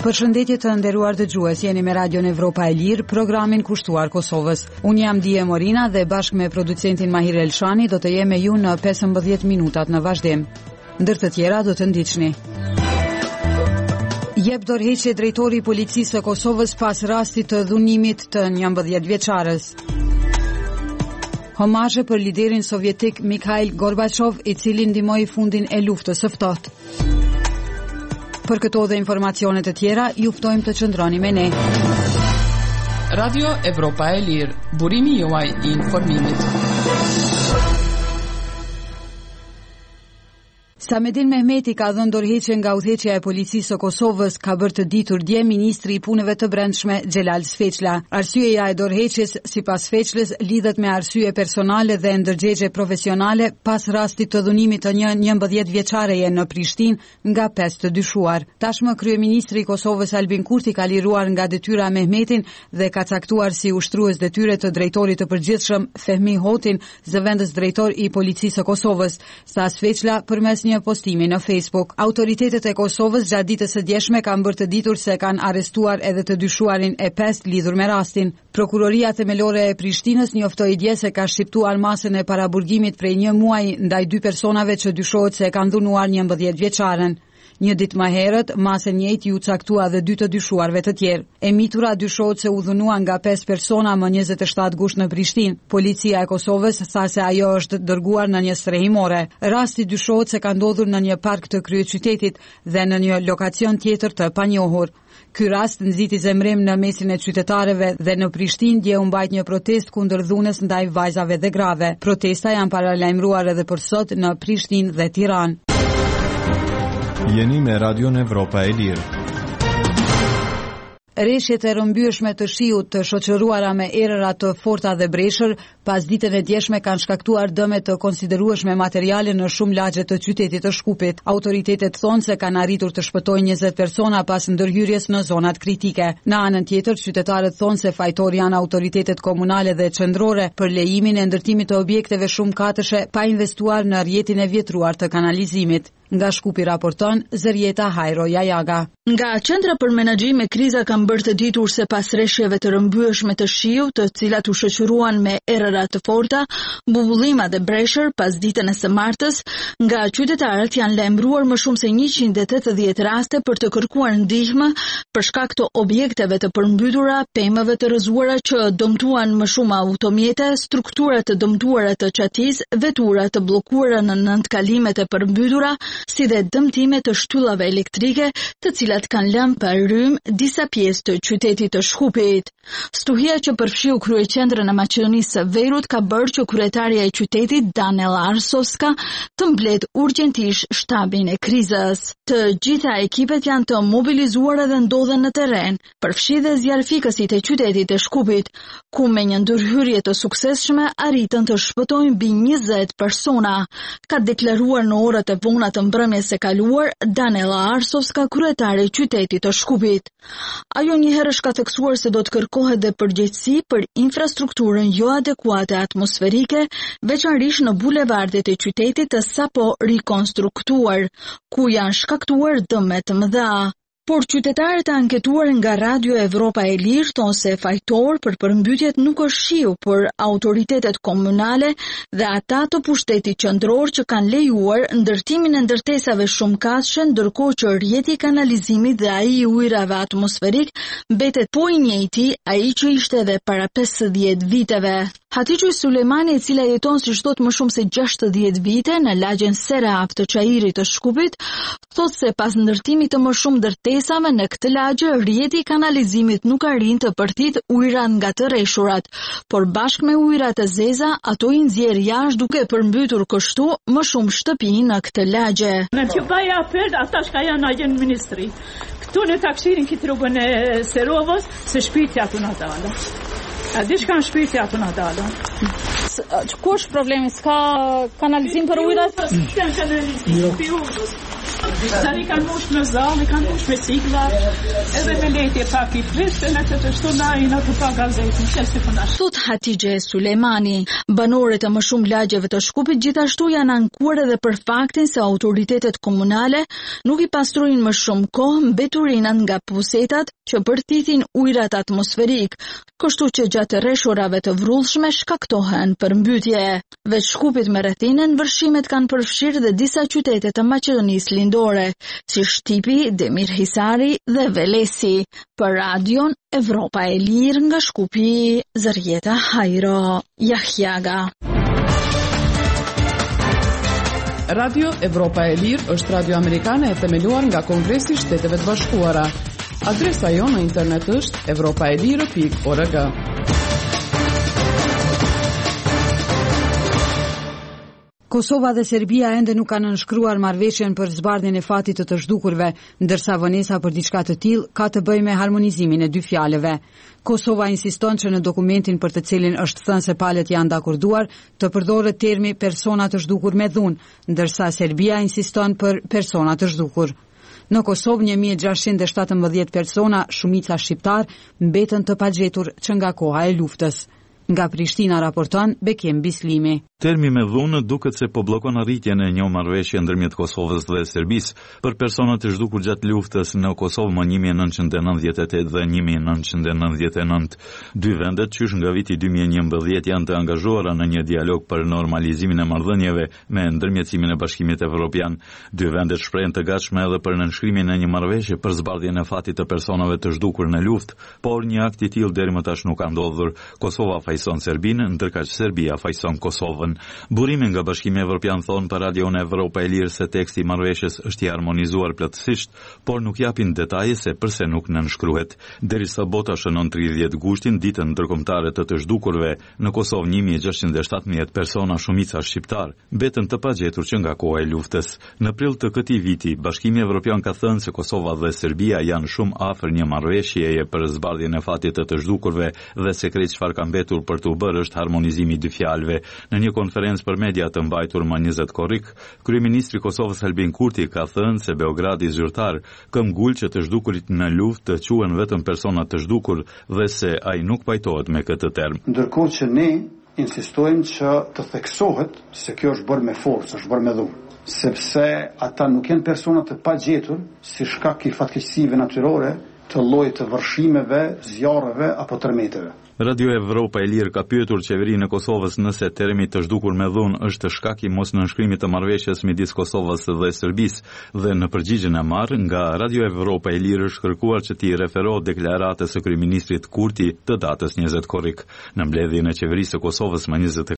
Përshëndetje të nderuar dëgjues, jeni me Radion Evropa e Lirë, programin kushtuar Kosovës. Unë jam Dije Morina dhe bashkë me producentin Mahir Elshani do të jem me ju në 15 minutat në vazhdim. Ndër të tjera do të ndiqni. Jep dorëheqje drejtori i policisë së Kosovës pas rastit të dhunimit të 11 vjeçares. Homazhe për liderin sovjetik Mikhail Gorbaçov, i cili ndihmoi fundin e luftës së ftohtë. Për këto dhe informacione të tjera, ju ftojmë të qëndroni me ne. Radio Evropa e Lirë, burimi juaj i informimit. Samedin Mehmeti ka dhënë dorëheqje nga udhëheqja e policisë së Kosovës, ka bërë të ditur dje ministri i punëve të brendshme Xhelal Sfeqla. Arsyeja e dorëheqjes sipas Sfeqlës lidhet me arsye personale dhe ndërgjegje profesionale pas rastit të dhunimit të një 11 vjeçareje në Prishtinë nga 5 të dyshuar. Tashmë kryeministri i Kosovës Albin Kurti ka liruar nga detyra Mehmetin dhe ka caktuar si ushtrues detyre të drejtorit të përgjithshëm Fehmi Hotin, zëvendës drejtor i policisë së Kosovës, sa Sfeqla përmes një postimi në Facebook. Autoritetet e Kosovës gjatë ditës së djeshme kanë bërë të ditur se kanë arrestuar edhe të dyshuarin e 5 lidhur me rastin. Prokuroria themelore e Prishtinës njoftoi dje se ka shqiptuar masën e paraburgimit prej një muaji ndaj 2 personave që dyshohet se kanë dhunuar 11 vjeçaren. Një ditë më herët, masë e njëjtë ju caktua dhe 2 të dyshuarve të tjerë. E mitura dyshohet se u dhunua nga 5 persona më 27 gusht në Prishtinë. Policia e Kosovës tha se ajo është dërguar në një strehimore. Rasti dyshohet se ka ndodhur në një park të kryeqytetit dhe në një lokacion tjetër të panjohur. Ky rast nxiti zemrim në mesin e qytetarëve dhe në Prishtinë dje u mbajt një protestë kundër dhunës ndaj vajzave dhe grave. Protesta janë paralajmëruar edhe për sot në Prishtinë dhe Tiranë. Jeni me Radion Evropa e Lirë. Rreshjet e rrëmbyeshme të shiut të shoqëruara me erëra të forta dhe breshër pas ditën e djeshme kanë shkaktuar dëme të konsiderueshme materiale në shumë lagje të qytetit të Shkupit. Autoritetet thonë se kanë arritur të shpëtojnë 20 persona pas ndërhyrjes në zonat kritike. Në anën tjetër, qytetarët thonë se fajtor janë autoritetet komunale dhe qendrore për lejimin e ndërtimit të objekteve shumë katëshe pa investuar në rrjetin e vjetruar të kanalizimit. Nga Shkupi raporton Zërieta Hajro Jajaga. Nga Qendra për Menaxhim me Kriza kanë bërë të ditur se pas rreshjeve të rrëmbyeshme të shiut, të cilat u shoqëruan me erëra të forta, bubullima dhe breshër pas ditën e së martës, nga qytetarët janë lajmëruar më shumë se 180 raste për të kërkuar ndihmë për shkak të objekteve të përmbytura, pemëve të rrëzuara që dëmtuan më shumë automjete, struktura të dëmtuara të çatisë, vetura të bllokuara në nëntëkalimet e përmbytura, si dhe dëmtime të shtyllave elektrike, të cilat kanë lënë pa rrym disa pjesë të qytetit të Shkupit. Stuhia që përfshiu kryeqendrën e Maqedonisë së Veriut ka bërë që kryetaria e qytetit Danela Arsovska të mbledh urgjentisht shtabin e krizës. Të gjitha ekipet janë të mobilizuara dhe ndodhen në terren, përfshi dhe zjarfikësit e qytetit të Shkupit, ku me një ndërhyrje të suksesshme arritën të shpëtojnë mbi 20 persona, ka deklaruar në orët e vona të mbrëmjes së kaluar Danela Arsovska, kryetare e qytetit të Shkupit. Ajo njëherësh ka theksuar se do të kërkohet dhe përgjegjësi për infrastrukturën jo adekuate atmosferike, veçanërisht në bulevardet e qytetit të sapo rikonstruktuar, ku janë shkaktuar dëme të mëdha. Por qytetarët e anketuar nga Radio Evropa e Lirë thonë se fajtor për përmbytjet nuk është shiu, por autoritetet komunale dhe ata të pushtetit qendror që kanë lejuar ndërtimin e ndërtesave shumëkatëshe, ndërkohë që rrjeti i kanalizimit dhe ai i ujrave atmosferik mbetet po i njëjti ai që ishte edhe para 50 viteve. Hatiqi Sulejmani, e cila jeton si thot më shumë se 60 vite në lagjen Serap të Çajirit të Shkupit, thotë se pas ndërtimit të më shumë ndërtesave në këtë lagje, rrjeti i kanalizimit nuk arrin të përtit ujrat nga të rreshurat, por bashkë me ujrat e zeza, ato i nxjerr jashtë duke përmbytur kështu më shumë shtëpi në këtë lagje. Në që bëj apel ata që janë agent ministri. Këtu në taksirin këtë rrugën e Serovës, se shpirtja tu na dalë. A di shka në shpirtja tu na dalë. Ku është problemi? S'ka kanalizim për ujrat? S'ka kanalizim për ujrat. Tani kanë mush me zallë, kanë mush me sigla, edhe me letje pak i frishtë, në të shtuna i në të pa gazetin, qësë të nash. Thot Hatixhe Sulejmani, banorët e më shumë lagjeve të Shkupit gjithashtu janë ankuar edhe për faktin se autoritetet komunale nuk i pastrojnë më shumë kohë mbeturinat nga pusetat që përtithin ujrat atmosferik, kështu që gjatë rreshorave të vrrullshme shkaktohen përmbytje. Veç Shkupit me rrethinën, vërshimet kanë përfshirë dhe disa qytete të Maqedonisë Lindore, si Shtipi, Demir Hisari dhe Velesi. Për Radion Evropa e Lirë nga Shkupi, Zërjeta Hajro, Jahjaga. Radio Evropa e Lirë është radio amerikane e themeluar nga Kongresi i Shteteve të Bashkuara. Adresa jonë në internet është europaelire.org. Kosova dhe Serbia ende nuk kanë nënshkruar marrëveshjen për zbardhjen e fatit të zhdukurve, ndërsa vonesa për diçka të tillë ka të bëjë me harmonizimin e dy fjalëve. Kosova insiston që në dokumentin për të cilin është thënë se palët janë dakorduar të përdoret termi persona të zhdukur me dhunë, ndërsa Serbia insiston për persona të zhdukur. Në Kosovë 1617 persona, shumica shqiptar, mbetën të pagjetur që nga koha e luftës. Nga Prishtina raporton Bekem Bislimi. Termi me dhunë duket se po bllokon arritjen e një marrëveshje ndërmjet Kosovës dhe Serbisë për personat e zhdukur gjatë luftës në Kosovë më 1998 dhe 1999. Dy vendet, qysh nga viti 2011, janë të angazhuara në një dialog për normalizimin e marrëdhënieve me ndërmjetësimin e Bashkimit Evropian. Dy vendet shprehen të gatshme edhe për nënshkrimin e një marrëveshje për zbardhjen e fatit të personave të zhdukur në luftë, por një akt i tillë deri më tash nuk ka ndodhur. Kosova fajson Serbinë, ndërkaq Serbia fajson Kosovën. Burimi nga Bashkimi Evropian thonë për Radion Evropa e Lirë se teksti i marrëveshjes është i harmonizuar plotësisht, por nuk japin detaje se pse nuk nënshkruhet. Derisa bota shënon 30 gushtin, ditën ndërkombëtare të zhdukurve, në Kosovë 1617 persona, shumica shqiptar, mbetën të pagjetur që nga koha e luftës. Në prill të këtij viti, Bashkimi Evropian ka thënë se Kosova dhe Serbia janë shumë afër një marrëveshjeje për zbardhjen e fatit të zhdukurve dhe se krejt çfarë ka mbetur për të bërë është harmonizimi i dy fjalëve. Në një konferencë për media të mbajtur më 20 korrik, kryeministri i Kosovës Albin Kurti ka thënë se Beogradi zyrtar këmbgul që të zhdukurit në luftë të quhen vetëm persona të zhdukur dhe se ai nuk pajtohet me këtë term. Ndërkohë që ne insistojmë që të theksohet se kjo është bërë me forcë, është bërë me dhunë, sepse ata nuk janë persona të pagjetur si shkak i fatkeqësive natyrore të llojit të vërshimeve, zjarreve apo tërmeteve. Radio Evropa e Lirë ka pyetur qeverinë e Kosovës nëse termi të zhdukur me dhunë është shkak i mos nënshkrimit të marrëveshjes midis Kosovës dhe Serbisë dhe në përgjigjen e marrë nga Radio Evropa e Lirë është kërkuar që t'i referohet deklaratës së kryeministrit Kurti të datës 20 korrik. Në mbledhjen e qeverisë së Kosovës më